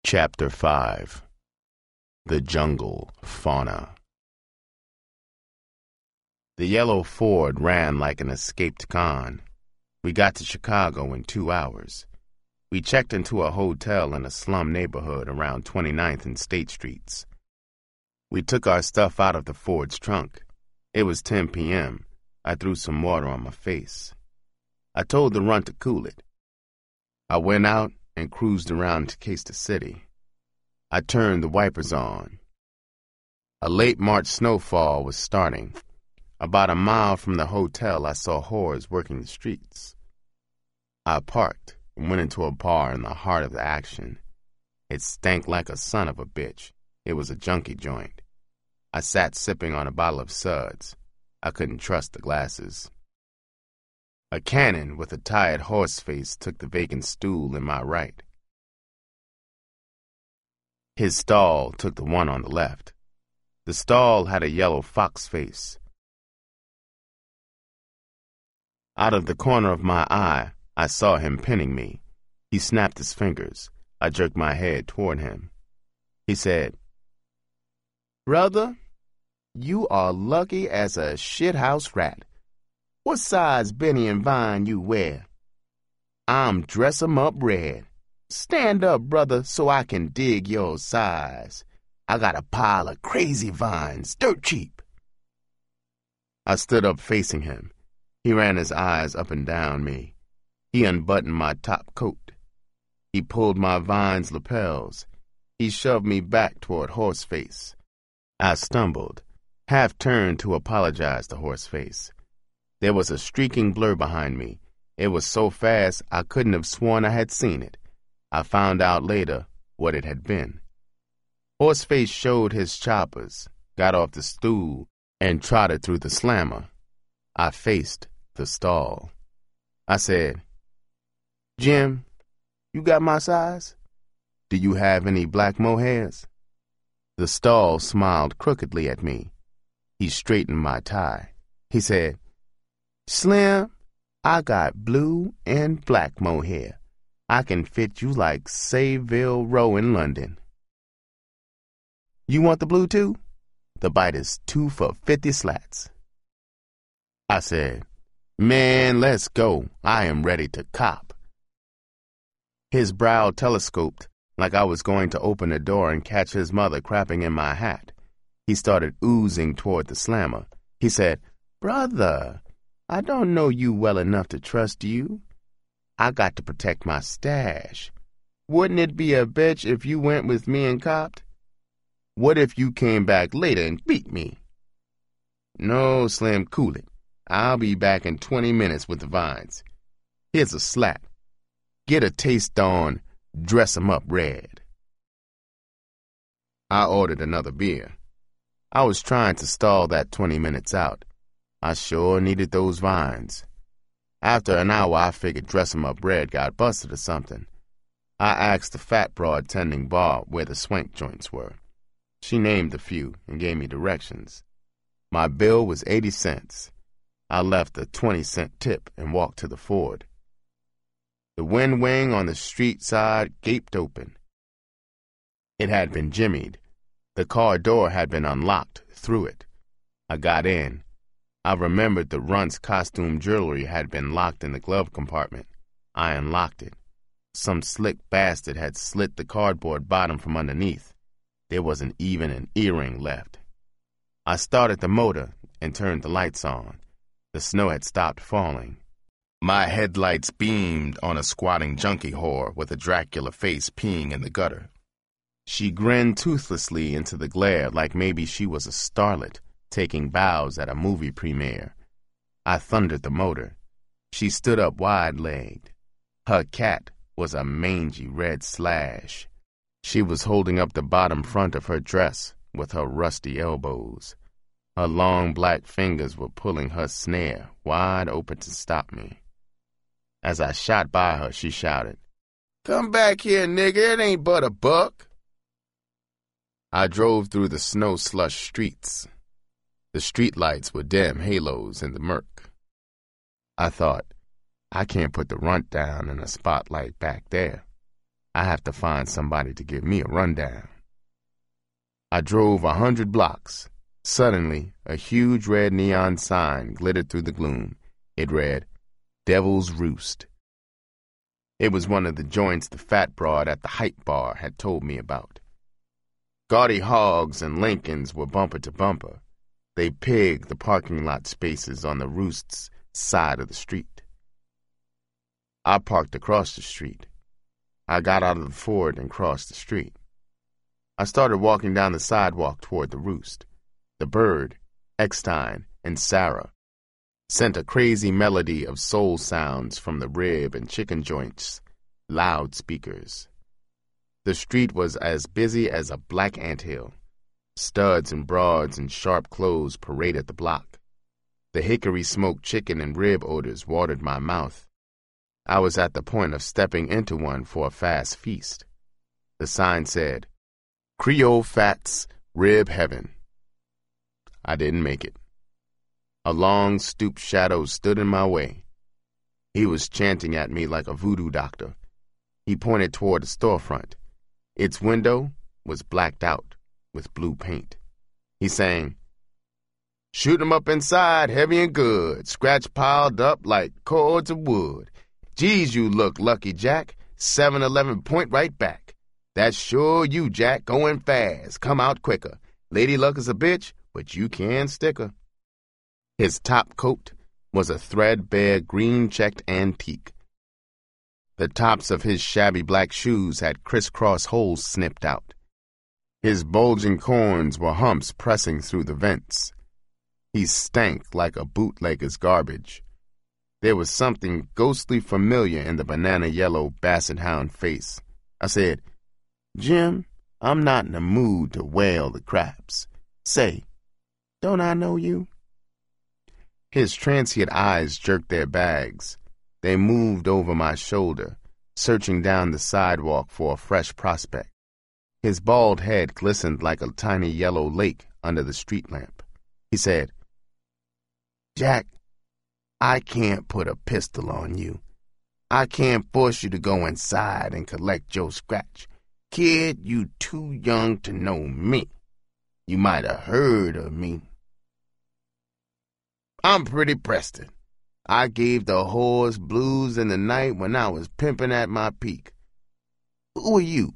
Chapter 5. The Jungle Fauna. The yellow Ford ran like an escaped con. We got to Chicago in 2 hours. We checked into a hotel in a slum neighborhood around 29th and State Streets. We took our stuff out of the Ford's trunk. It was 10 p.m. I threw some water on my face. I told the runt to cool it. I went out and cruised around Cayster City. I turned the wipers on. A late March snowfall was starting. About a mile from the hotel, I saw whores working the streets. I parked and went into a bar in the heart of the action. It stank like a son of a bitch. It was a junkie joint. I sat sipping on a bottle of suds. I couldn't trust the glasses. A cannon with a tired horse face took the vacant stool in my right. His stall took the one on the left. The stall had a yellow fox face. Out of the corner of my eye, I saw him pinning me. He snapped his fingers. I jerked my head toward him. He said, "Brother, you are lucky as a shithouse rat. What size Benny and Vine you wear?" "I'm dress 'em up red." "Stand up, brother, so I can dig your size. I got a pile of crazy vines, dirt cheap." I stood up facing him. He ran his eyes up and down me. He unbuttoned my top coat. He pulled my vine's lapels. He shoved me back toward Horseface. I stumbled, half turned to apologize to Horseface. There was a streaking blur behind me. It was so fast I couldn't have sworn I had seen it. I found out later what it had been. Horseface showed his choppers, got off the stool, and trotted through the slammer. I faced the stall. I said, "Jim, you got my size? Do you have any black mohairs?" The stall smiled crookedly at me. He straightened my tie. He said, "Slim, I got blue and black mohair. I can fit you like Savile Row in London." "You want the blue too? The bite is 2 for 50 slats." I said, "Man, let's go. I am ready to cop." His brow telescoped like I was going to open the door and catch his mother crapping in my hat. He started oozing toward the slammer. He said, "Brother, I don't know you well enough to trust you. I got to protect my stash. Wouldn't it be a bitch if you went with me and copped? What if you came back later and beat me?" "No, Slim, cool it. I'll be back in 20 minutes with the vines. Here's a slap. Get a taste on dress 'em up red." I ordered another beer. I was trying to stall that 20 minutes out. I sure needed those vines. After an hour, I figured dress 'em up red got busted or something. I asked the fat broad tending bar where the swank joints were. She named a few and gave me directions. My bill was 80 cents. I left a 20-cent tip and walked to the Ford. The wind wing on the street side gaped open. It had been jimmied. The car door had been unlocked through it. I got in. I remembered the runt's costume jewelry had been locked in the glove compartment. I unlocked it. Some slick bastard had slit the cardboard bottom from underneath. There wasn't even an earring left. I started the motor and turned the lights on. The snow had stopped falling. My headlights beamed on a squatting junkie whore with a Dracula face peeing in the gutter. She grinned toothlessly into the glare like maybe she was a starlet taking bows at a movie premiere. I thundered the motor. She stood up wide-legged. Her cat was a mangy red slash. She was holding up the bottom front of her dress with her rusty elbows. Her long black fingers were pulling her snare wide open to stop me. As I shot by her, she shouted, "Come back here, nigga, it ain't but a buck." I drove through the snow-slush streets. The streetlights were dim halos in the murk. I thought, I can't put the runt down in a spotlight back there. I have to find somebody to give me a rundown. I drove 100 blocks. Suddenly, a huge red neon sign glittered through the gloom. It read, Devil's Roost. It was one of the joints the fat broad at the Hype Bar had told me about. Gaudy hogs and Lincolns were bumper to bumper. They pigged the parking lot spaces on the Roost's side of the street. I parked across the street. I got out of the Ford and crossed the street. I started walking down the sidewalk toward the Roost. The Bird, Eckstein, and Sarah sent a crazy melody of soul sounds from the rib and chicken joints, loudspeakers. The street was as busy as a black anthill. Studs and broads in sharp clothes paraded the block. The hickory-smoked chicken and rib odors watered my mouth. I was at the point of stepping into one for a fast feast. The sign said, Creole Fats, Rib Heaven. I didn't make it. A long, stooped shadow stood in my way. He was chanting at me like a voodoo doctor. He pointed toward the storefront. Its window was blacked out with blue paint. He sang, Shoot 'em up inside, heavy and good, scratch piled up like cords of wood. Geez, you look lucky, Jack. 7-Eleven point right back. That's sure you, Jack, going fast. Come out quicker. Lady Luck is a bitch, but you can stick her. His top coat was a threadbare green-checked antique. The tops of his shabby black shoes had crisscross holes snipped out. His bulging corns were humps pressing through the vents. He stank like a bootlegger's garbage. There was something ghostly familiar in the banana-yellow basset hound face. I said, Jim, I'm not in the mood to whale the craps. Say, don't I know you? His transient eyes jerked their bags. They moved over my shoulder, searching down the sidewalk for a fresh prospect. His bald head glistened like a tiny yellow lake under the street lamp. He said, Jack, I can't put a pistol on you. I can't force you to go inside and collect your scratch. Kid, you too young to know me. You might have heard of me. I'm Pretty Preston. I gave the horse blues in the night when I was pimping at my peak. Who are you?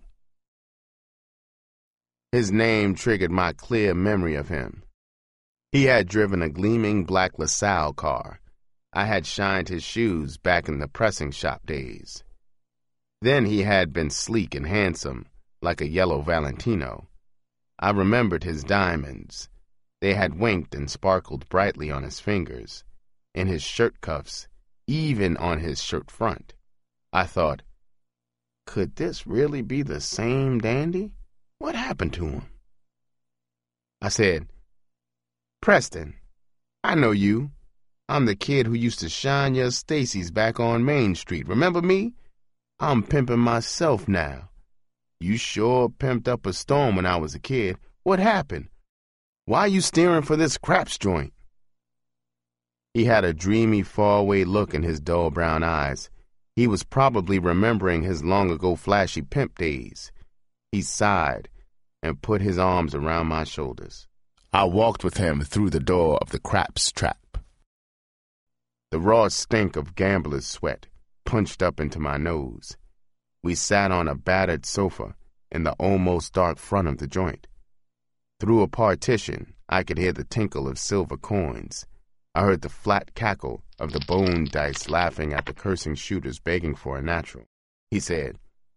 His name triggered my clear memory of him. He had driven a gleaming black LaSalle car. I had shined his shoes back in the pressing shop days. Then he had been sleek and handsome, like a yellow Valentino. I remembered his diamonds. They had winked and sparkled brightly on his fingers, in his shirt cuffs, even on his shirt front. I thought, could this really be the same dandy? What happened to him? I said, Preston, I know you. I'm the kid who used to shine your Stacy's back on Main Street. Remember me? I'm pimping myself now. You sure pimped up a storm when I was a kid. What happened? Why you steering for this craps joint? He had a dreamy, faraway look in his dull brown eyes. He was probably remembering his long-ago flashy pimp days. He sighed and put his arms around my shoulders. I walked with him through the door of the craps trap. The raw stink of gambler's sweat punched up into my nose. We sat on a battered sofa in the almost dark front of the joint. Through a partition, I could hear the tinkle of silver coins. I heard the flat cackle of the bone dice laughing at the cursing shooters begging for a natural. He said,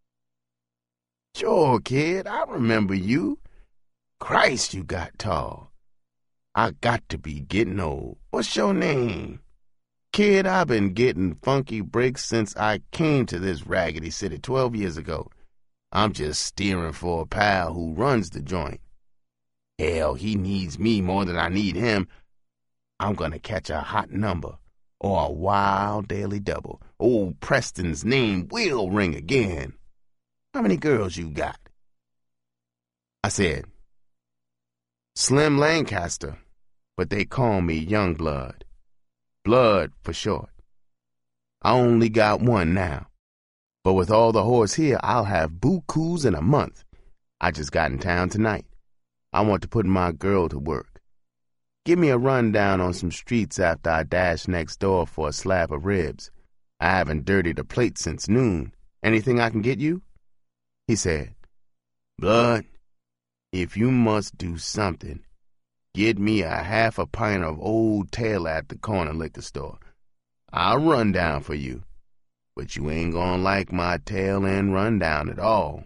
Sure, kid, I remember you. Christ, you got tall. I got to be getting old. What's your name? Kid, I've been getting funky breaks since I came to this raggedy city 12 years ago. I'm just steering for a pal who runs the joint. Hell, he needs me more than I need him. I'm gonna catch a hot number or a wild daily double. Old Preston's name will ring again. How many girls you got? I said, Slim Lancaster, but they call me Youngblood. Blood for short. I only got one now. But with all the whores here, I'll have bukus in a month. I just got in town tonight. I want to put my girl to work. Give me a rundown on some streets after I dash next door for a slab of ribs. I haven't dirtied a plate since noon. Anything I can get you?" He said, "Blood, if you must do something, get me a half a pint of Old Tailor at the corner liquor store. I'll run down for you, but you ain't gonna like my tail end rundown at all."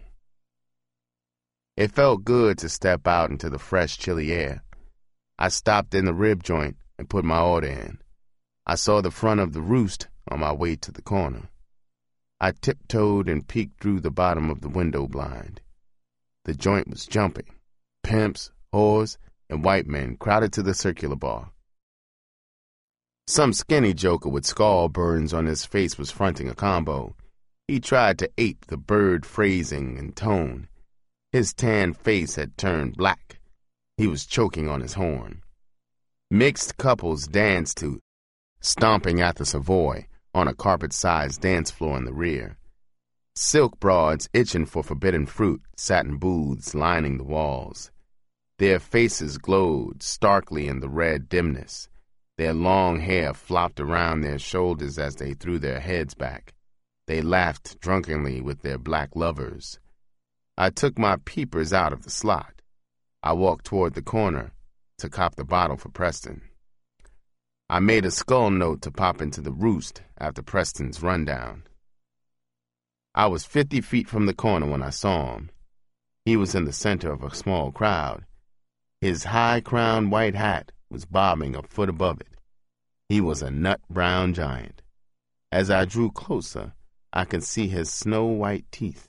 It felt good to step out into the fresh, chilly air. I stopped in the rib joint and put my order in. I saw the front of the Roost on my way to the corner. I tiptoed and peeked through the bottom of the window blind. The joint was jumping. Pimps, whores, and white men crowded to the circular bar. Some skinny joker with skull burns on his face was fronting a combo. He tried to ape the bird phrasing and tone. His tan face had turned black. He was choking on his horn. Mixed couples danced to Stomping at the Savoy on a carpet-sized dance floor in the rear. Silk broads itching for forbidden fruit sat in booths lining the walls. Their faces glowed starkly in the red dimness. Their long hair flopped around their shoulders as they threw their heads back. They laughed drunkenly with their black lovers. I took my peepers out of the slot. I walked toward the corner to cop the bottle for Preston. I made a skull note to pop into the Roost after Preston's rundown. I was 50 feet from the corner when I saw him. He was in the center of a small crowd. His high-crowned white hat was bobbing a foot above it. He was a nut-brown giant. As I drew closer, I could see his snow-white teeth.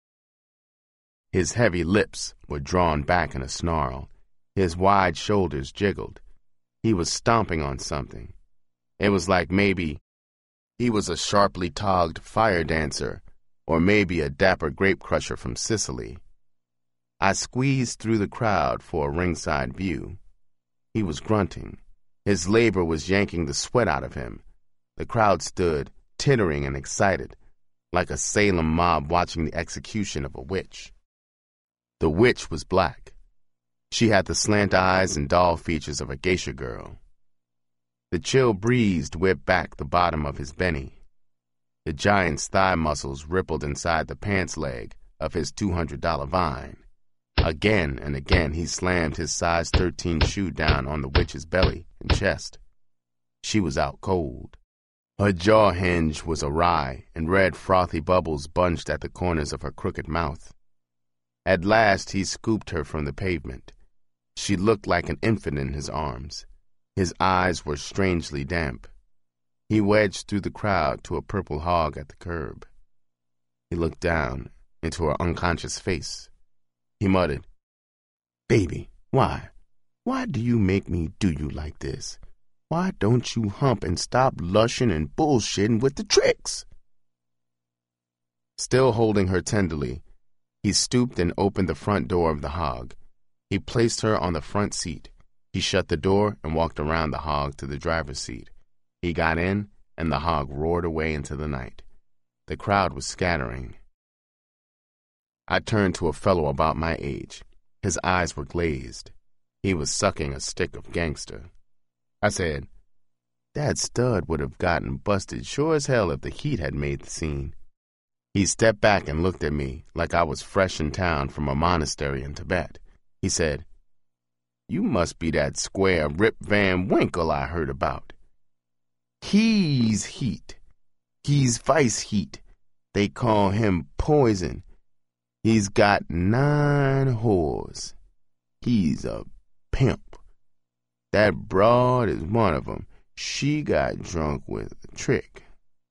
His heavy lips were drawn back in a snarl. His wide shoulders jiggled. He was stomping on something. It was like maybe he was a sharply togged fire dancer, or maybe a dapper grape crusher from Sicily. I squeezed through the crowd for a ringside view. He was grunting. His labor was yanking the sweat out of him. The crowd stood, tittering and excited, like a Salem mob watching the execution of a witch. The witch was black. She had the slant eyes and doll features of a geisha girl. The chill breeze whipped back the bottom of his benny. The giant's thigh muscles rippled inside the pants leg of his $200 vine. Again and again he slammed his size 13 shoe down on the witch's belly and chest. She was out cold. Her jaw hinge was awry, and red frothy bubbles bunched at the corners of her crooked mouth. At last he scooped her from the pavement. She looked like an infant in his arms. His eyes were strangely damp. He wedged through the crowd to a purple hog at the curb. He looked down into her unconscious face. He muttered, "Baby, why? Why do you make me do you like this? Why don't you hump and stop lushing and bullshitting with the tricks?" Still holding her tenderly, he stooped and opened the front door of the hog. He placed her on the front seat. He shut the door and walked around the hog to the driver's seat. He got in, and the hog roared away into the night. The crowd was scattering. I turned to a fellow about my age. His eyes were glazed. He was sucking a stick of gangster. I said, "That stud would have gotten busted sure as hell if the heat had made the scene." He stepped back and looked at me like I was fresh in town from a monastery in Tibet. He said, "You must be that square Rip Van Winkle I heard about." "He's heat. He's vice heat. They call him poison. He's got 9 whores. He's a pimp. That broad is one of 'em. She got drunk with a trick."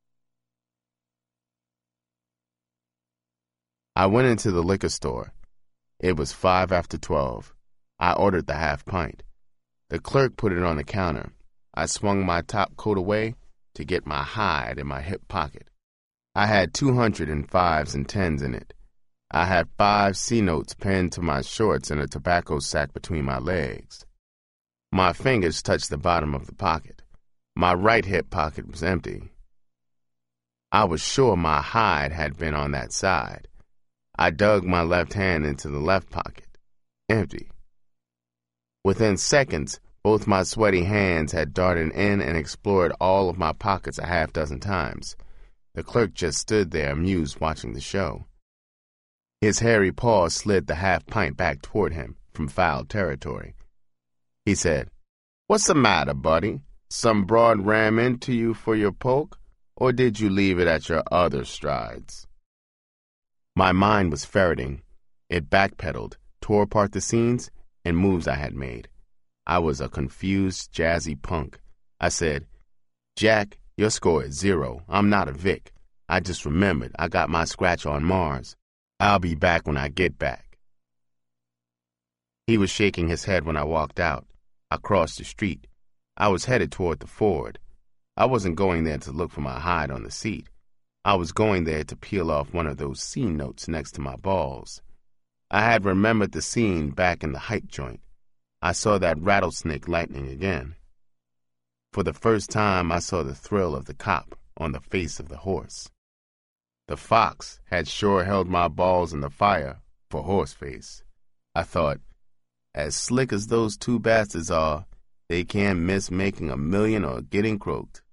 I went into the liquor store. It was 5 after 12. I ordered the half pint. The clerk put it on the counter. I swung my top coat away to get my hide in my hip pocket. I had 205s and 10s in it. I had 5 C-notes pinned to my shorts and a tobacco sack between my legs. My fingers touched the bottom of the pocket. My right hip pocket was empty. I was sure my hide had been on that side. I dug my left hand into the left pocket. Empty. Within seconds, both my sweaty hands had darted in and explored all of my pockets a half-dozen times. The clerk just stood there, amused, watching the show. His hairy paw slid the half-pint back toward him from foul territory. He said, "What's the matter, buddy? Some broad ram into you for your poke, or did you leave it at your other strides?" My mind was ferreting. It backpedaled, tore apart the scenes and moves I had made. I was a confused, jazzy punk. I said, "Jack, your score is 0. I'm not a Vic. I just remembered I got my scratch on Mars. I'll be back when I get back." He was shaking his head when I walked out. I crossed the street. I was headed toward the Ford. I wasn't going there to look for my hide on the seat. I was going there to peel off one of those scene notes next to my balls. I had remembered the scene back in the hype joint. I saw that rattlesnake lightning again. For the first time, I saw the thrill of the cop on the face of the horse. The fox had sure held my balls in the fire for Horseface. I thought, as slick as those two bastards are, they can't miss making $1 million or getting croaked.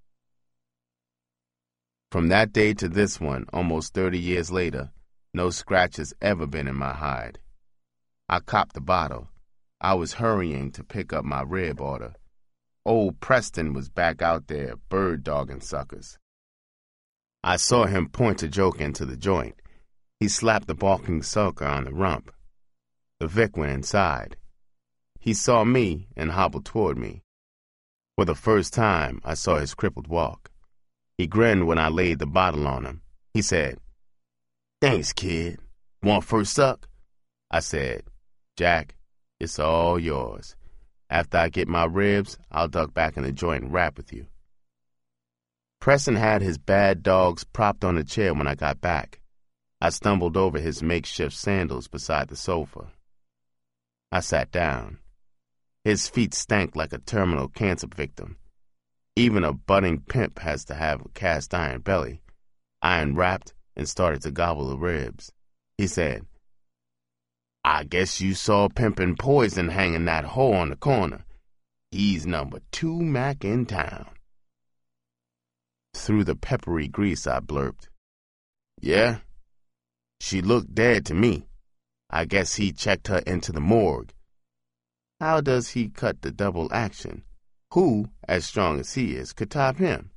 From that day to this one, almost 30 years later, no scratch has ever been in my hide. I copped the bottle. I was hurrying to pick up my rib order. Old Preston was back out there bird-dogging suckers. I saw him point a joke into the joint. He slapped the balking sucker on the rump. The Vic went inside. He saw me and hobbled toward me. For the first time, I saw his crippled walk. He grinned when I laid the bottle on him. He said, "Thanks, kid. Want first suck?" I said, "Jack, it's all yours. After I get my ribs, I'll duck back in the joint and rap with you." Preston had his bad dogs propped on a chair when I got back. I stumbled over his makeshift sandals beside the sofa. I sat down. His feet stank like a terminal cancer victim. Even a budding pimp has to have a cast-iron belly. I unwrapped and started to gobble the ribs. He said, "I guess you saw Pimpin' Poison hanging that hoe on the corner. He's number 2 Mac in town." Through the peppery grease, I blurped, "Yeah, she looked dead to me. I guess he checked her into the morgue. How does he cut the double action? Who, as strong as he is, could top him?"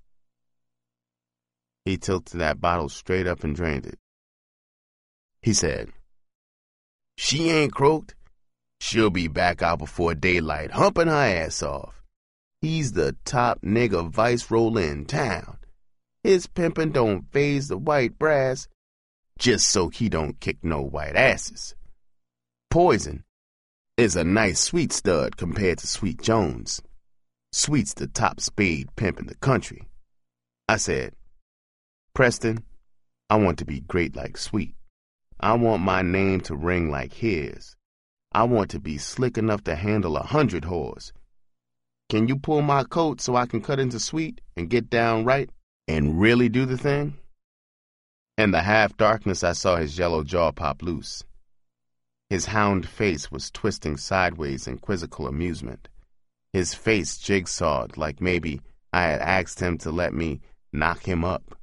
He tilted that bottle straight up and drained it. He said, "She ain't croaked. She'll be back out before daylight, humping her ass off. He's the top nigger viceroy in town. His pimpin' don't faze the white brass, just so he don't kick no white asses. Poison is a nice sweet stud compared to Sweet Jones. Sweet's the top spade pimp in the country." I said, "Preston, I want to be great like Sweet. I want my name to ring like his. I want to be slick enough to handle 100 whores. Can you pull my coat so I can cut into Sweet and get down right and really do the thing?" In the half-darkness, I saw his yellow jaw pop loose. His hound face was twisting sideways in quizzical amusement. His face jigsawed like maybe I had asked him to let me knock him up.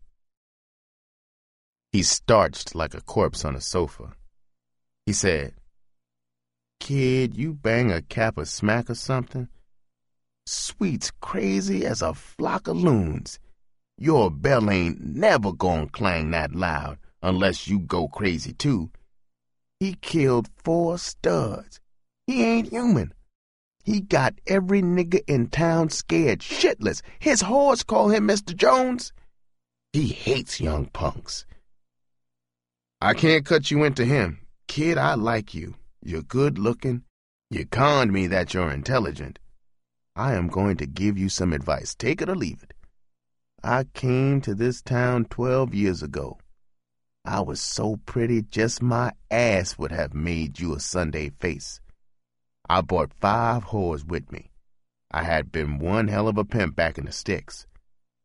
He starched like a corpse on a sofa. He said, "Kid, you bang a cap or smack or something? Sweet's crazy as a flock of loons. Your bell ain't never gonna clang that loud unless you go crazy too. He killed 4 studs. He ain't human. He got every nigga in town scared shitless. His whores call him Mr. Jones. He hates young punks. I can't cut you into him. Kid, I like you. You're good looking. You conned me that you're intelligent. I am going to give you some advice. Take it or leave it. I came to this town 12 years ago. I was so pretty just my ass would have made you a Sunday face. I brought 5 whores with me. I had been one hell of a pimp back in the sticks.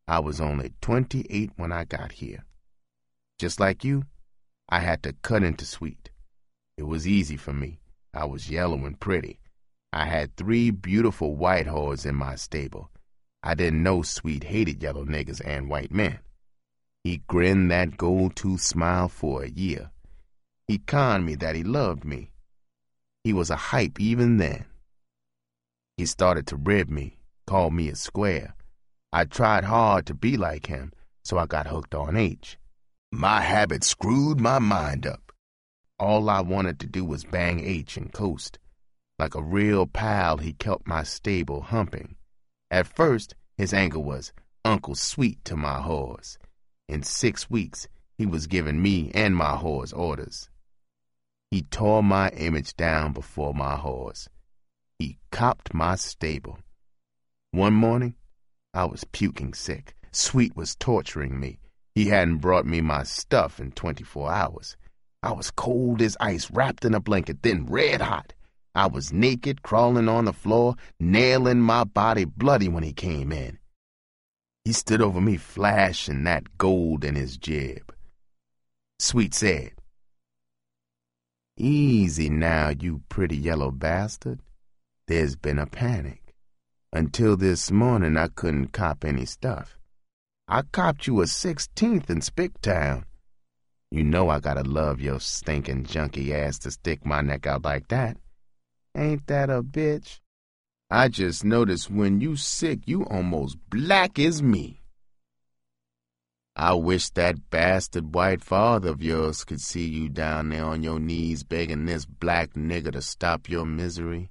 I was only 28 when I got here. Just like you, I had to cut into Sweet. It was easy for me. I was yellow and pretty. I had 3 beautiful white horses in my stable. I didn't know Sweet hated yellow niggas and white men. He grinned that gold-tooth smile for a year. He conned me that he loved me. He was a hype even then. He started to rib me, called me a square. I tried hard to be like him, so I got hooked on H. My habit screwed my mind up. All I wanted to do was bang H and coast. Like a real pal, he kept my stable humping. At first, his angle was Uncle Sweet to my horse. In 6 weeks, he was giving me and my horse orders. He tore my image down before my horse. He copped my stable. One morning, I was puking sick. Sweet was torturing me. He hadn't brought me my stuff in 24 hours. I was cold as ice, wrapped in a blanket, then red hot. I was naked, crawling on the floor, nailing my body bloody when he came in. He stood over me, flashing that gold in his jib. Sweet said, "Easy now, you pretty yellow bastard. There's been a panic. Until this morning, I couldn't cop any stuff. I copped you a 16th in Spicktown. You know I gotta love your stinking junky ass to stick my neck out like that. Ain't that a bitch? I just noticed when you sick, you almost black as me. I wish that bastard white father of yours could see you down there on your knees begging this black nigger to stop your misery."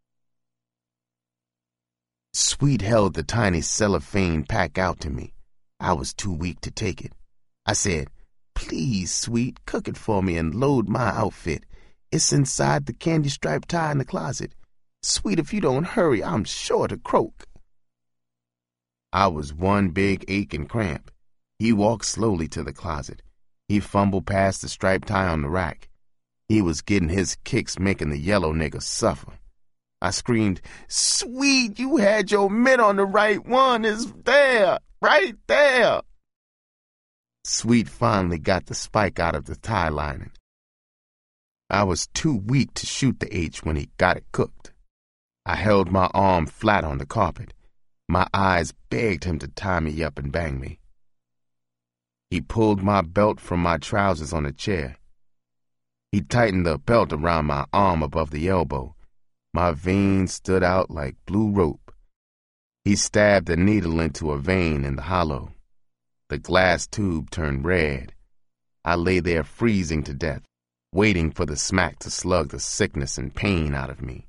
Sweet held the tiny cellophane pack out to me. I was too weak to take it. I said, "Please, Sweet, cook it for me and load my outfit. It's inside the candy-striped tie in the closet. Sweet, if you don't hurry, I'm sure to croak." I was one big ache and cramp. He walked slowly to the closet. He fumbled past the striped tie on the rack. He was getting his kicks, making the yellow nigga suffer. I screamed, "Sweet, you had your mitt on the right one. It's there, right there." Sweet finally got the spike out of the tie lining. I was too weak to shoot the H when he got it cooked. I held my arm flat on the carpet. My eyes begged him to tie me up and bang me. He pulled my belt from my trousers on a chair. He tightened the belt around my arm above the elbow. My veins stood out like blue rope. He stabbed a needle into a vein in the hollow. The glass tube turned red. I lay there freezing to death, waiting for the smack to slug the sickness and pain out of me.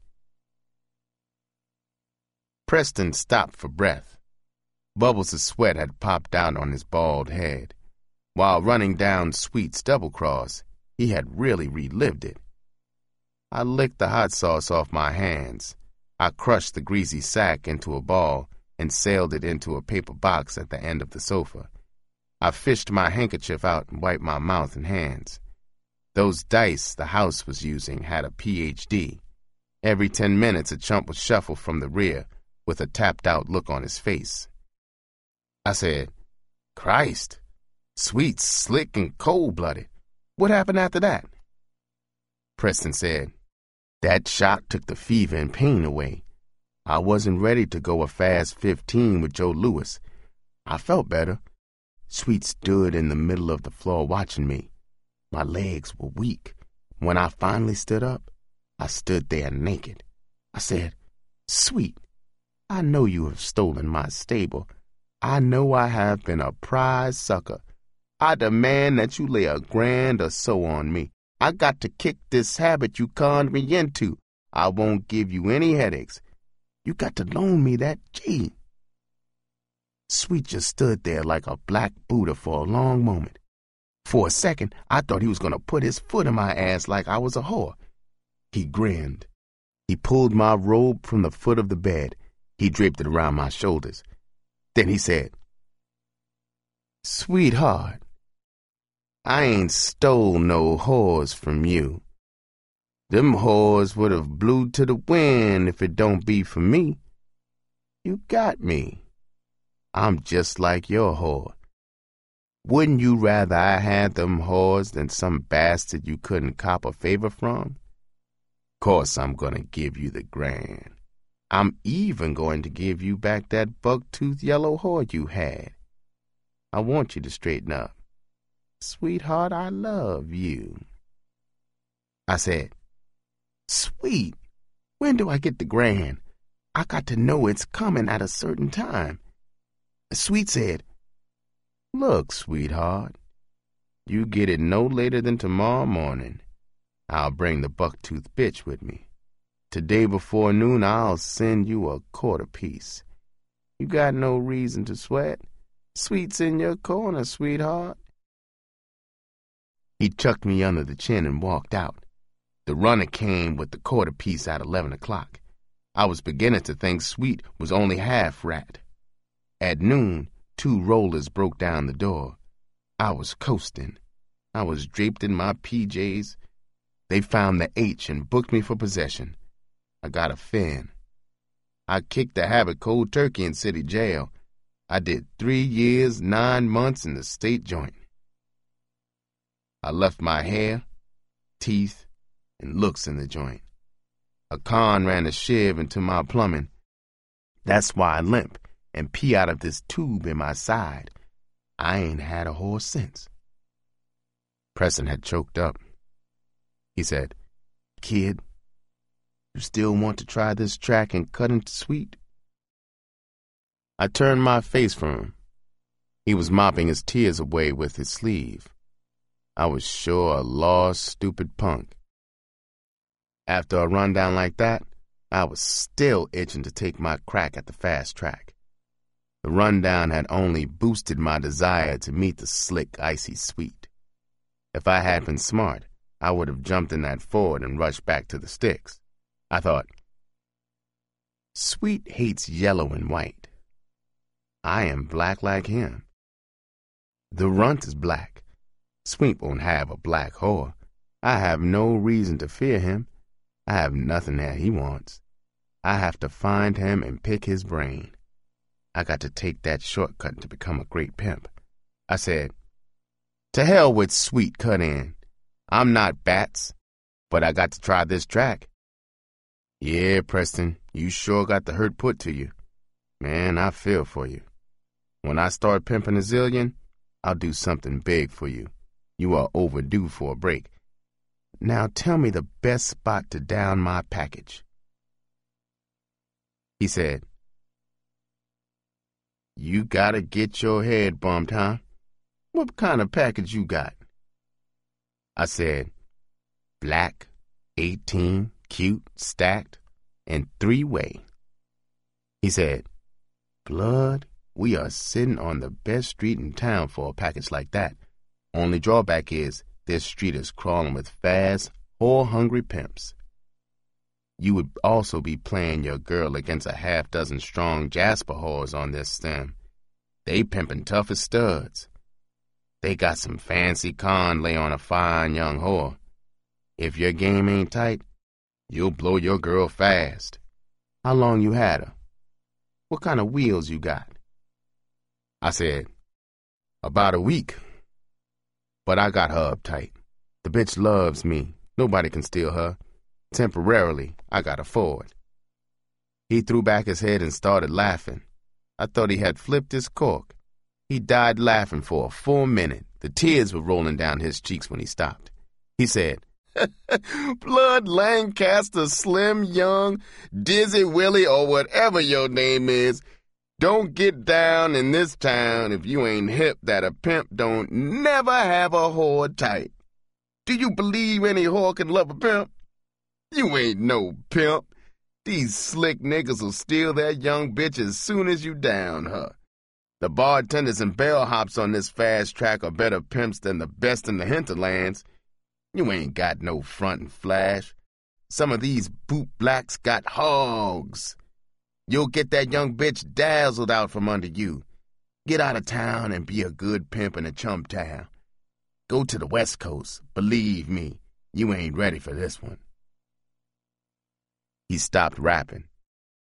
Preston stopped for breath. Bubbles of sweat had popped out on his bald head. While running down Sweet's double-cross, he had really relived it. I licked the hot sauce off my hands. I crushed the greasy sack into a ball and sailed it into a paper box at the end of the sofa. I fished my handkerchief out and wiped my mouth and hands. Those dice the house was using had a PhD. Every 10 minutes, a chump would shuffle from the rear with a tapped-out look on his face. I said, "Christ, Sweet's slick and cold-blooded. What happened after that?" Preston said, "That shot took the fever and pain away. I wasn't ready to go a fast 15 with Joe Louis. I felt better." Sweet stood in the middle of the floor watching me. My legs were weak. When I finally stood up, I stood there naked. I said, "Sweet, I know you have stolen my stable. I know I have been a prize sucker. I demand that you lay $1,000 or so on me. I got to kick this habit you conned me into. I won't give you any headaches. You got to loan me that G." Sweet just stood there like a black Buddha for a long moment. For a second, I thought he was going to put his foot in my ass like I was a whore. He grinned. He pulled my robe from the foot of the bed. He draped it around my shoulders. Then he said, "Sweetheart, I ain't stole no whores from you. Them whores would have blew to the wind if it don't be for me. You got me. I'm just like your whore. Wouldn't you rather I had them whores than some bastard you couldn't cop a favor from? Course I'm gonna give you the grand. I'm even going to give you back that buck-toothed yellow whore you had. I want you to straighten up. Sweetheart, I love you. I said, Sweet, when do I get the grand? I got to know it's coming at a certain time. Sweet said, Look, sweetheart, you get it no later than tomorrow morning. I'll bring the buck-toothed bitch with me. Today before noon, I'll send you a quarter piece. You got no reason to sweat. Sweet's in your corner, sweetheart. He chucked me under the chin and walked out. The runner came with the quarter piece at 11 o'clock. I was beginning to think Sweet was only half rat. At noon, 2 rollers broke down the door. I was coasting. I was draped in my PJs. They found the H and booked me for possession. I got a fin. I kicked the habit cold turkey in city jail. I did 3 years, 9 months in the state joint. I left my hair, teeth, and looks in the joint. A con ran a shiv into my plumbing. That's why I limp and pee out of this tube in my side. I ain't had a horse since. Preston had choked up. He said, Kid, you still want to try this track and cut into Sweet? I turned my face from him. He was mopping his tears away with his sleeve. I was sure a lost, stupid punk. After a rundown like that, I was still itching to take my crack at the fast track. The rundown had only boosted my desire to meet the slick, icy Sweet. If I had been smart, I would have jumped in that Ford and rushed back to the sticks. I thought, Sweet hates yellow and white. I am black like him. The runt is black. Sweet won't have a black whore. I have no reason to fear him. I have nothing that he wants. I have to find him and pick his brain. I got to take that shortcut to become a great pimp. I said, To hell with Sweet, cut in. I'm not Bats, but I got to try this track. Yeah, Preston, you sure got the hurt put to you. Man, I feel for you. When I start pimping a zillion, I'll do something big for you. You are overdue for a break. Now tell me the best spot to down my package. He said, You gotta get your head bumped, huh? What kind of package you got? I said, Black, 18, cute, stacked, and 3-way. He said, Blood, we are sitting on the best street in town for a package like that. Only drawback is this street is crawling with fast, whore-hungry pimps. You would also be playing your girl against a half-dozen strong Jasper whores on this stem. They pimping tough as studs. They got some fancy con lay on a fine young whore. If your game ain't tight, you'll blow your girl fast. How long you had her? What kind of wheels you got? I said, About a week. But I got her uptight. The bitch loves me. Nobody can steal her. Temporarily, I got a Ford. He threw back his head and started laughing. I thought he had flipped his cork. He died laughing for a full minute. The tears were rolling down his cheeks when he stopped. He said, Blood Lancaster, Slim Young, Dizzy Willie, or whatever your name is, don't get down in this town if you ain't hip that a pimp don't never have a whore tight. Do you believe any whore can love a pimp? You ain't no pimp. These slick niggas will steal that young bitch as soon as you down her. The bartenders and bellhops on this fast track are better pimps than the best in the hinterlands. You ain't got no front and flash. Some of these boot blacks got hogs. You'll get that young bitch dazzled out from under you. Get out of town and be a good pimp in a chump town. Go to the West Coast. Believe me, you ain't ready for this one. He stopped rapping.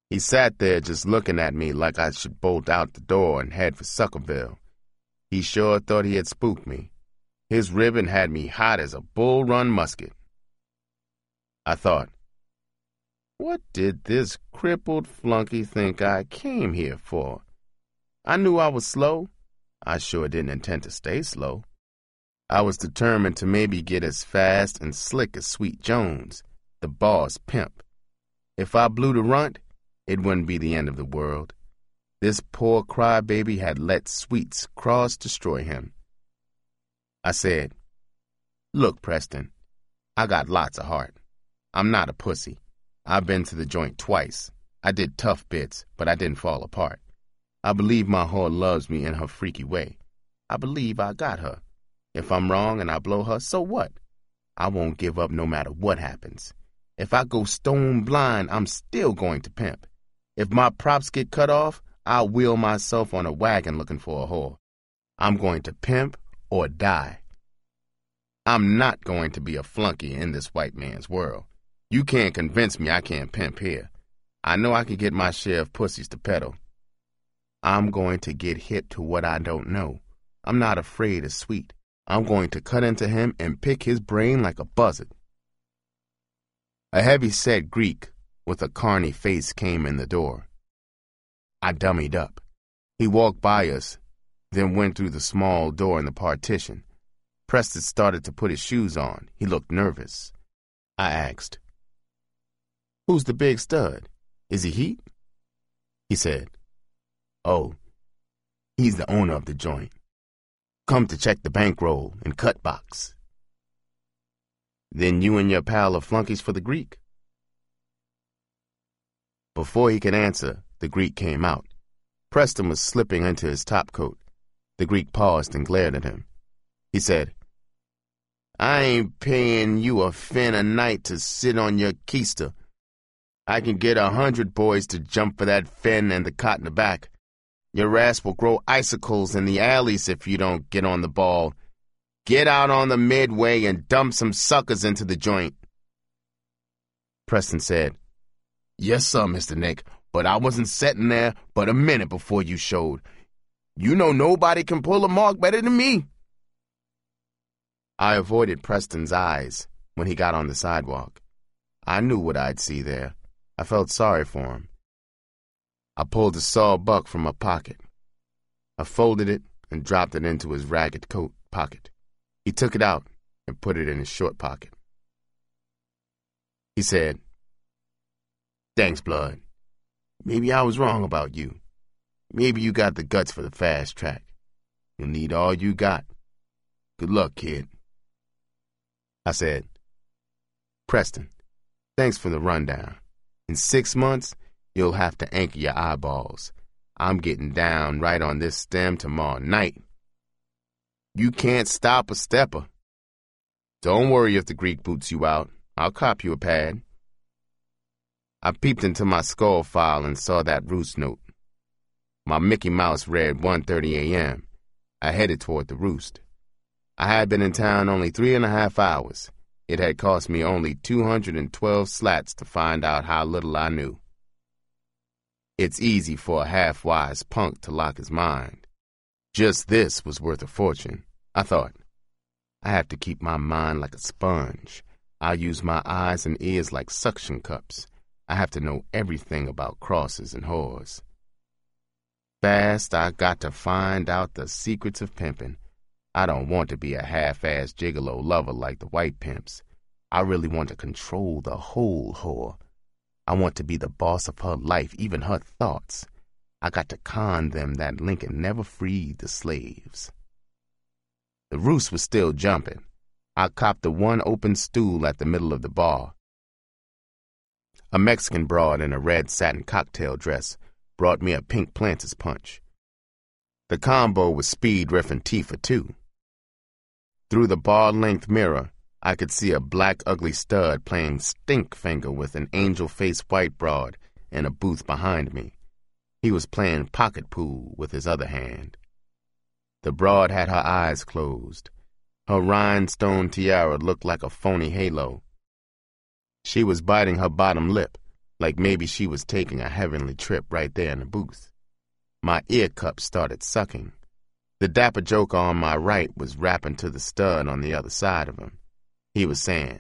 He sat there just looking at me like I should bolt out the door and head for Suckerville. He sure thought he had spooked me. His ribbon had me hot as a bull-run musket. I thought, what did this crippled flunky think I came here for? I knew I was slow. I sure didn't intend to stay slow. I was determined to maybe get as fast and slick as Sweet Jones, the boss pimp. If I blew the runt, it wouldn't be the end of the world. This poor crybaby had let Sweet's cross destroy him. I said, look, Preston, I got lots of heart. I'm not a pussy. I've been to the joint twice. I did tough bits, but I didn't fall apart. I believe my whore loves me in her freaky way. I believe I got her. If I'm wrong and I blow her, so what? I won't give up no matter what happens. If I go stone blind, I'm still going to pimp. If my props get cut off, I'll wheel myself on a wagon looking for a whore. I'm going to pimp or die. I'm not going to be a flunky in this white man's world. You can't convince me I can't pimp here. I know I can get my share of pussies to peddle. I'm going to get hip to what I don't know. I'm not afraid of Sweet. I'm going to cut into him and pick his brain like a buzzard. A heavy-set Greek with a carny face came in the door. I dummied up. He walked by us, then went through the small door in the partition. Preston started to put his shoes on. He looked nervous. I asked, "Who's the big stud? Is he Heat?" He said, "Oh, he's the owner of the joint. Come to check the bankroll and cut box." "Then you and your pal are flunkies for the Greek?" Before he could answer, the Greek came out. Preston was slipping into his topcoat. The Greek paused and glared at him. He said, "I ain't paying you a fin a night to sit on your keister. I can get 100 boys to jump for that fin and the cot in the back. Your ass will grow icicles in the alleys if you don't get on the ball. Get out on the midway and dump some suckers into the joint." Preston said, "Yes, sir, Mr. Nick, but I wasn't sitting there but a minute before you showed. You know nobody can pull a mark better than me." I avoided Preston's eyes when he got on the sidewalk. I knew what I'd see there. I felt sorry for him. I pulled a sawbuck from my pocket. I folded it and dropped it into his ragged coat pocket. He took it out and put it in his short pocket. He said, "Thanks, Blood. Maybe I was wrong about you. Maybe you got the guts for the fast track. You'll need all you got. Good luck, kid." I said, "Preston, thanks for the rundown. In 6 months, you'll have to anchor your eyeballs. I'm getting down right on this stem tomorrow night. You can't stop a stepper. Don't worry if the Greek boots you out. I'll cop you a pad." I peeped into my skull file and saw that roost note. My Mickey Mouse read 1:30 a.m. I headed toward the roost. I had been in town only 3.5 hours. It had cost me only 212 slats to find out how little I knew. It's easy for a half-wise punk to lock his mind. Just this was worth a fortune, I thought. I have to keep my mind like a sponge. I use my eyes and ears like suction cups. I have to know everything about crosses and whores. Fast, I got to find out the secrets of pimping. I don't want to be a half-ass gigolo lover like the white pimps. I really want to control the whole whore. I want to be the boss of her life, even her thoughts. I got to con them that Lincoln never freed the slaves. The roost was still jumping. I copped the one open stool at the middle of the bar. A Mexican broad in a red satin cocktail dress brought me a pink Planters punch. The combo was Speed, Riff, and Tifa, too. Through the bar-length mirror, I could see a black, ugly stud playing stink finger with an angel-faced white broad in a booth behind me. He was playing pocket pool with his other hand. The broad had her eyes closed. Her rhinestone tiara looked like a phony halo. She was biting her bottom lip, like maybe she was taking a heavenly trip right there in the booth. My ear cups started sucking. The dapper joker on my right was rapping to the stud on the other side of him. He was saying,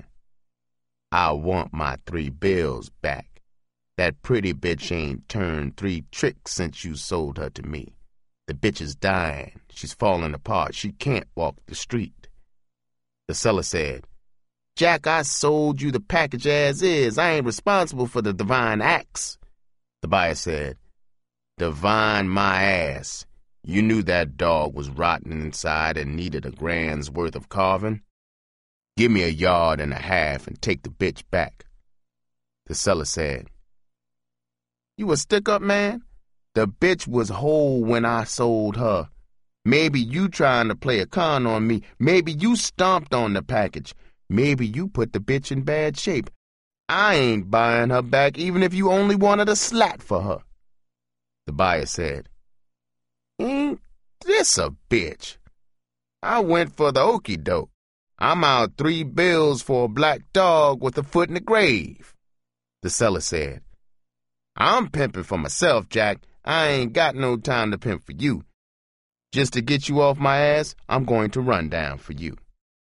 "I want my 3 bills back. That pretty bitch ain't turned 3 tricks since you sold her to me. The bitch is dying. She's falling apart. She can't walk the street." The seller said, "Jack, I sold you the package as is. I ain't responsible for the divine acts." The buyer said, "Divine my ass. You knew that dog was rotten inside and needed a grand's worth of carving? Give me 1.5 yards and take the bitch back." The seller said, "You a stick-up man? The bitch was whole when I sold her. Maybe you trying to play a con on me. Maybe you stomped on the package. Maybe you put the bitch in bad shape. I ain't buying her back even if you only wanted a slat for her." The buyer said, "Ain't this a bitch? I went for the okey doke. I'm out 3 bills for a black dog with a foot in the grave." The seller said, "I'm pimping for myself, Jack. I ain't got no time to pimp for you. Just to get you off my ass, I'm going to run down for you.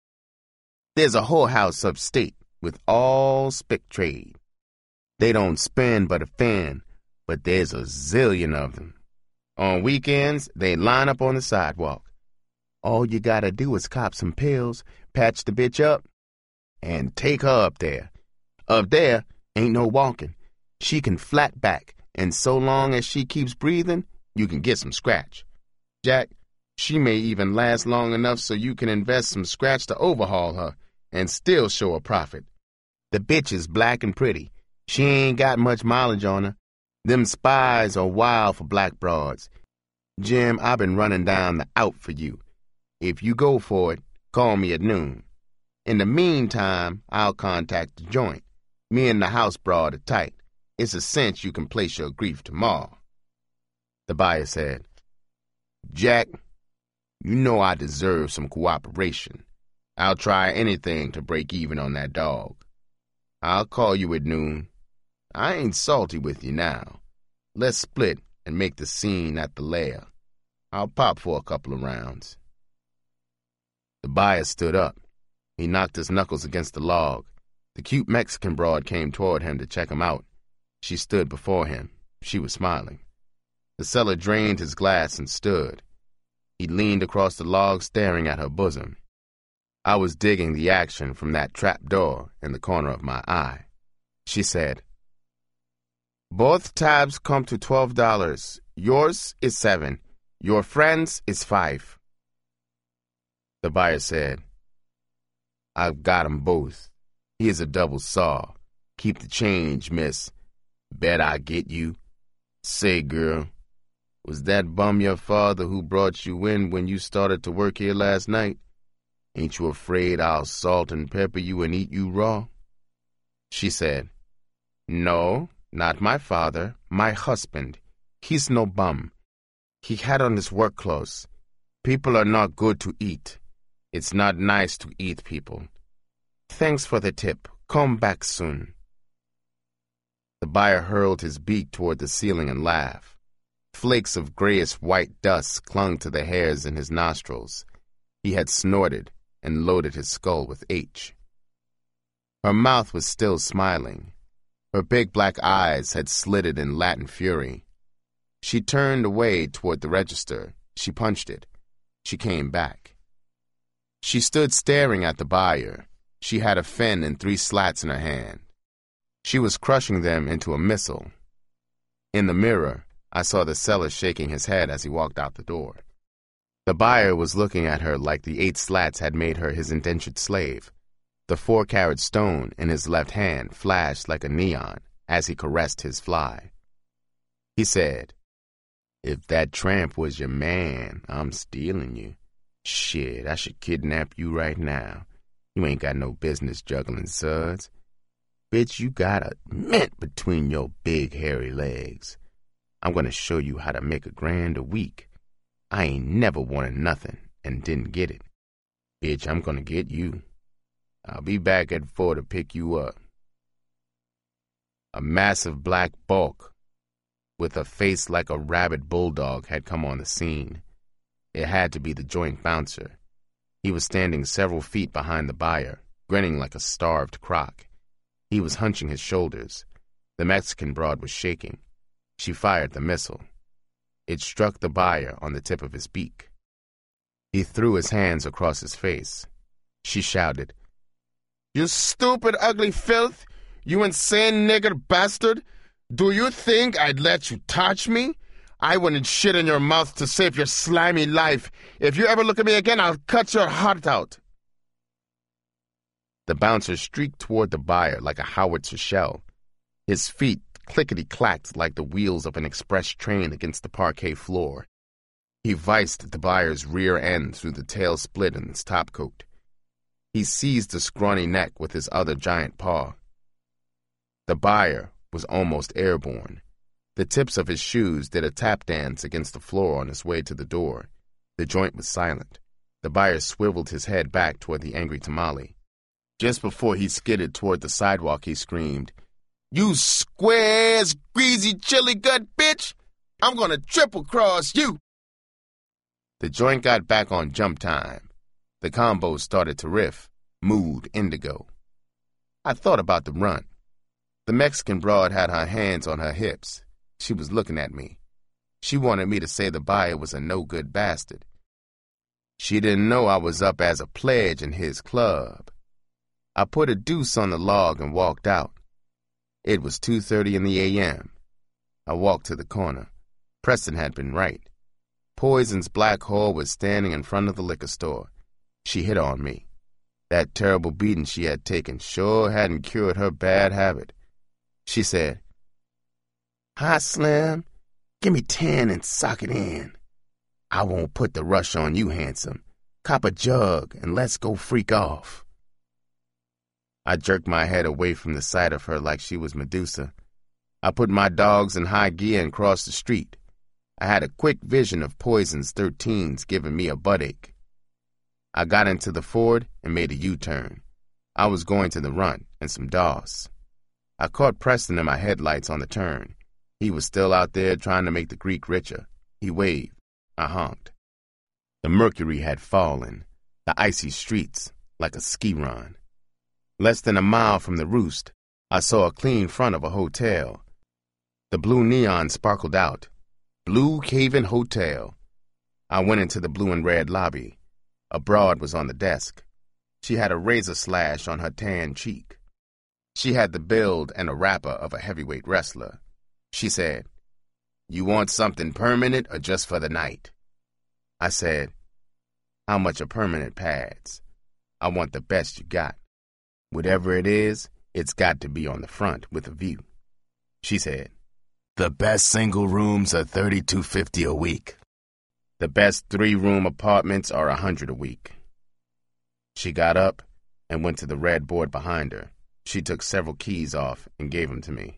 There's a whorehouse upstate with all spick trade. They don't spend but a fan, but there's a zillion of them. On weekends, they line up on the sidewalk. All you gotta do is cop some pills, patch the bitch up, and take her up there. Up there, ain't no walking. She can flat back, and so long as she keeps breathing, you can get some scratch. Jack, she may even last long enough so you can invest some scratch to overhaul her and still show a profit. The bitch is black and pretty. She ain't got much mileage on her. Them spies are wild for black broads. Jim, I've been running down the out for you. If you go for it, call me at noon. In the meantime, I'll contact the joint. Me and the house broad are tight. It's a cinch you can place your grief tomorrow." The buyer said, "Jack, you know I deserve some cooperation. I'll try anything to break even on that dog. I'll call you at noon. I ain't salty with you now. Let's split and make the scene at the lair. I'll pop for a couple of rounds." The buyer stood up. He knocked his knuckles against the log. The cute Mexican broad came toward him to check him out. She stood before him. She was smiling. The seller drained his glass and stood. He leaned across the log, staring at her bosom. I was digging the action from that trap door in the corner of my eye. She said, "Both tabs come to $12. Yours is $7. Your friend's is $5. The buyer said, "I've got 'em both. Here's a double saw. Keep the change, miss. Bet I get you. Say, girl, was that bum your father who brought you in when you started to work here last night? Ain't you afraid I'll salt and pepper you and eat you raw?" She said, "No, not my father, my husband. He's no bum. He had on his work clothes. People are not good to eat. It's not nice to eat people. Thanks for the tip. Come back soon." The buyer hurled his beak toward the ceiling and laughed. Flakes of grayish-white dust clung to the hairs in his nostrils. He had snorted and loaded his skull with H. Her mouth was still smiling. Her big black eyes had slitted in Latin fury. She turned away toward the register. She punched it. She came back. She stood staring at the buyer. She had a fin and 3 slats in her hand. She was crushing them into a missile. In the mirror, I saw the seller shaking his head as he walked out the door. The buyer was looking at her like the 8 slats had made her his indentured slave. The 4-carat stone in his left hand flashed like a neon as he caressed his fly. He said, "If that tramp was your man, I'm stealing you. Shit, I should kidnap you right now. You ain't got no business juggling suds. Bitch, you got a mint between your big hairy legs. I'm gonna show you how to make $1,000 a week. I ain't never wanted nothing and didn't get it. Bitch, I'm gonna get you. I'll be back at 4 to pick you up." A massive black bulk with a face like a rabid bulldog had come on the scene. It had to be the joint bouncer. He was standing several feet behind the buyer, grinning like a starved croc. He was hunching his shoulders. The Mexican broad was shaking. She fired the missile. It struck the buyer on the tip of his beak. He threw his hands across his face. She shouted, "You stupid, ugly filth! You insane nigger bastard! Do you think I'd let you touch me? I wouldn't shit in your mouth to save your slimy life. If you ever look at me again, I'll cut your heart out." The bouncer streaked toward the buyer like a howitzer shell. His feet clickety-clacked like the wheels of an express train against the parquet floor. He viced the buyer's rear end through the tail split in his topcoat. He seized the scrawny neck with his other giant paw. The buyer was almost airborne. The tips of his shoes did a tap dance against the floor on his way to the door. The joint was silent. The buyer swiveled his head back toward the angry tamale. Just before he skidded toward the sidewalk, he screamed, "You square-ass, greasy, chili gut bitch! I'm gonna triple-cross you!" The joint got back on jump time. The combo started to riff, mood indigo. I thought about the run. The Mexican broad had her hands on her hips. She was looking at me. She wanted me to say the buyer was a no-good bastard. She didn't know I was up as a pledge in his club. I put a deuce on the log and walked out. It was 2:30 in the a.m. I walked to the corner. Preston had been right. Poison's black hole was standing in front of the liquor store. She hit on me. That terrible beating she had taken sure hadn't cured her bad habit. She said, "Hi, Slim. Give me 10 and sock it in. I won't put the rush on you, handsome. Cop a jug and let's go freak off." I jerked my head away from the sight of her like she was Medusa. I put my dogs in high gear and crossed the street. I had a quick vision of Poison's 13s giving me a buttache. I got into the Ford and made a U-turn. I was going to the Runt and some Doss. I caught Preston in my headlights on the turn. He was still out there trying to make the Greek richer. He waved. I honked. The mercury had fallen, the icy streets like a ski run. Less than a mile from the Roost, I saw a clean front of a hotel. The blue neon sparkled out. Blue Haven Hotel. I went into the blue and red lobby. A broad was on the desk. She had a razor slash on her tan cheek. She had the build and a wrapper of a heavyweight wrestler. She said, "You want something permanent or just for the night?" I said, "How much are permanent pads? I want the best you got. Whatever it is, it's got to be on the front with a view." She said, "The best single rooms are $32.50 a week. The best 3-room apartments are $100 a week." She got up and went to the red board behind her. She took several keys off and gave them to me.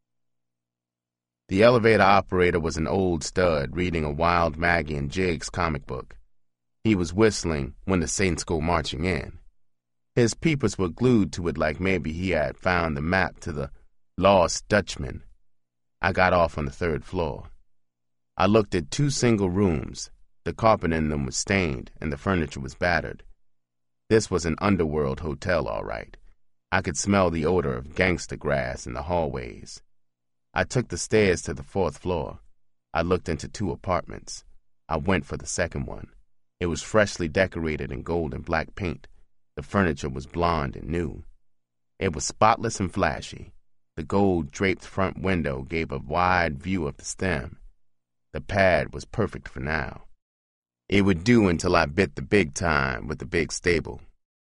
The elevator operator was an old stud reading a Wild Maggie and Jiggs comic book. He was whistling When the Saints Go Marching In. His peepers were glued to it like maybe he had found the map to the Lost Dutchman. I got off on the 3rd floor. I looked at 2 single rooms. The carpet in them was stained and the furniture was battered. This was an underworld hotel, all right. I could smell the odor of gangster grass in the hallways. I took the stairs to the 4th floor. I looked into 2 apartments. I went for the second one. It was freshly decorated in gold and black paint. The furniture was blonde and new. It was spotless and flashy. The gold-draped front window gave a wide view of the stem. The pad was perfect for now. It would do until I bit the big time with the big stable.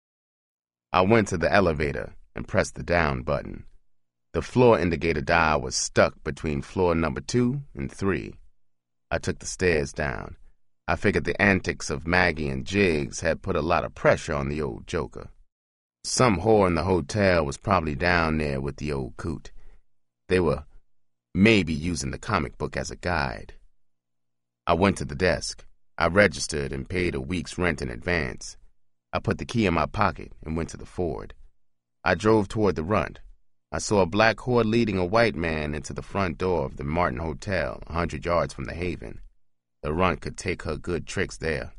I went to the elevator and pressed the down button. The floor indicator dial was stuck between floor number 2 and 3. I took the stairs down. I figured the antics of Maggie and Jiggs had put a lot of pressure on the old joker. Some whore in the hotel was probably down there with the old coot. They were maybe using the comic book as a guide. I went to the desk. I registered and paid a week's rent in advance. I put the key in my pocket and went to the Ford. I drove toward the Runt. I saw a black horde leading a white man into the front door of the Martin Hotel, 100 yards from the Haven. The runt could take her good tricks there.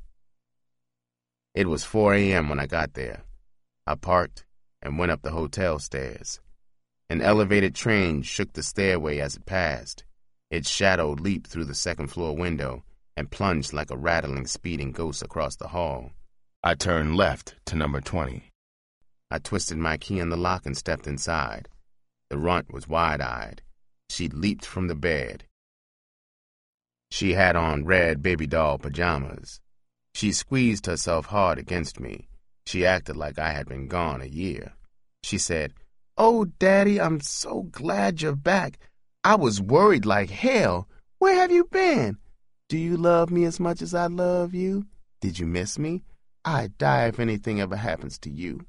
It was 4 a.m. when I got there. I parked and went up the hotel stairs. An elevated train shook the stairway as it passed. Its shadow leaped through the second-floor window and plunged like a rattling, speeding ghost across the hall. I turned left to number 20. I twisted my key in the lock and stepped inside. The runt was wide-eyed. She leaped from the bed. She had on red baby doll pajamas. She squeezed herself hard against me. She acted like I had been gone a year. She said, "Oh, Daddy, I'm so glad you're back. I was worried like hell. Where have you been? Do you love me as much as I love you? Did you miss me? I'd die if anything ever happens to you."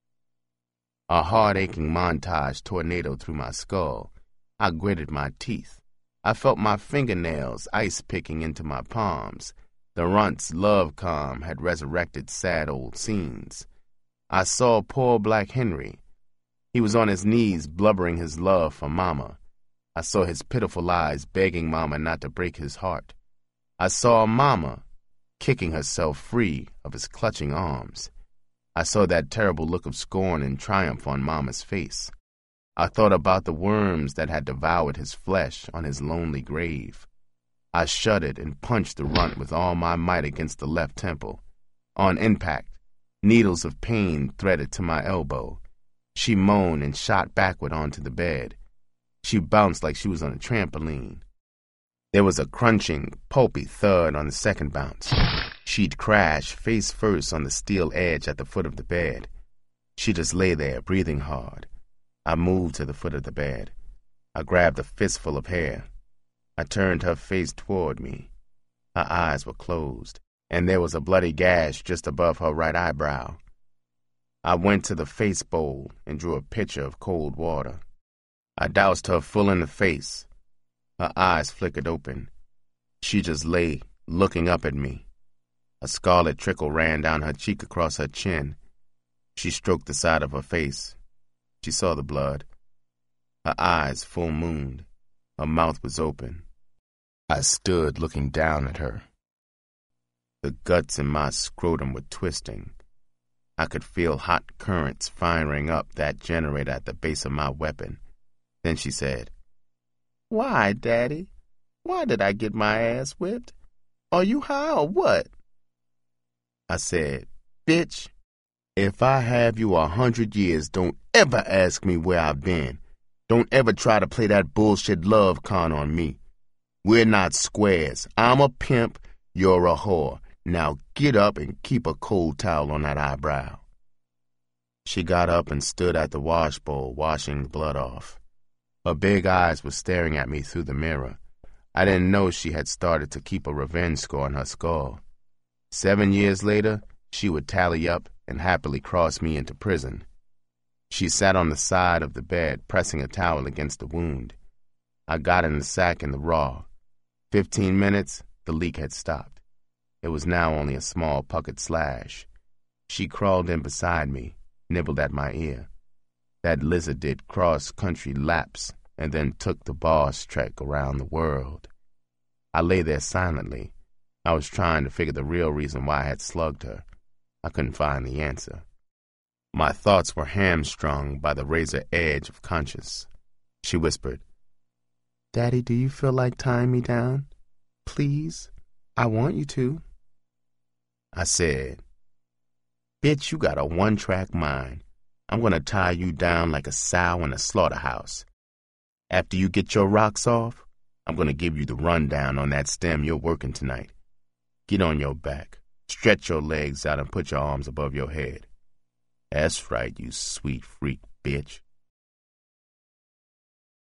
A heart-aching montage tornadoed through my skull. I gritted my teeth. I felt my fingernails ice-picking into my palms. The runt's love calm had resurrected sad old scenes. I saw poor Black Henry. He was on his knees blubbering his love for Mama. I saw his pitiful eyes begging Mama not to break his heart. I saw Mama kicking herself free of his clutching arms. I saw that terrible look of scorn and triumph on Mama's face. I thought about the worms that had devoured his flesh on his lonely grave. I shuddered and punched the runt with all my might against the left temple. On impact, needles of pain threaded to my elbow. She moaned and shot backward onto the bed. She bounced like she was on a trampoline. There was a crunching, pulpy thud on the second bounce. She'd crash face first on the steel edge at the foot of the bed. She just lay there, breathing hard. I moved to the foot of the bed. I grabbed a fistful of hair. I turned her face toward me. Her eyes were closed, and there was a bloody gash just above her right eyebrow. I went to the face bowl and drew a pitcher of cold water. I doused her full in the face. Her eyes flickered open. She just lay, looking up at me. A scarlet trickle ran down her cheek across her chin. She stroked the side of her face. She saw the blood. Her eyes full-mooned. Her mouth was open. I stood looking down at her. The guts in my scrotum were twisting. I could feel hot currents firing up that generator at the base of my weapon. Then she said, "Why, Daddy? Why did I get my ass whipped? Are you high or what?" I said, "Bitch, if I have you 100 years, don't ever ask me where I've been. Don't ever try to play that bullshit love con on me. We're not squares. I'm a pimp, you're a whore. Now get up and keep a cold towel on that eyebrow." She got up and stood at the wash bowl, washing the blood off. Her big eyes were staring at me through the mirror. I didn't know she had started to keep a revenge score on her skull. 7 years later, she would tally up and happily cross me into prison. She sat on the side of the bed, pressing a towel against the wound. I got in the sack in the raw. 15 minutes, the leak had stopped. It was now only a small puckered slash. She crawled in beside me, nibbled at my ear. That lizard did cross-country laps and then took the boss trek around the world. I lay there silently. I was trying to figure the real reason why I had slugged her. I couldn't find the answer. My thoughts were hamstrung by the razor edge of conscience. She whispered, "Daddy, do you feel like tying me down? Please? I want you to." I said, "Bitch, you got a one-track mind. I'm going to tie you down like a sow in a slaughterhouse. After you get your rocks off, I'm going to give you the rundown on that stem you're working tonight. Get on your back, stretch your legs out and put your arms above your head. That's right, you sweet freak bitch."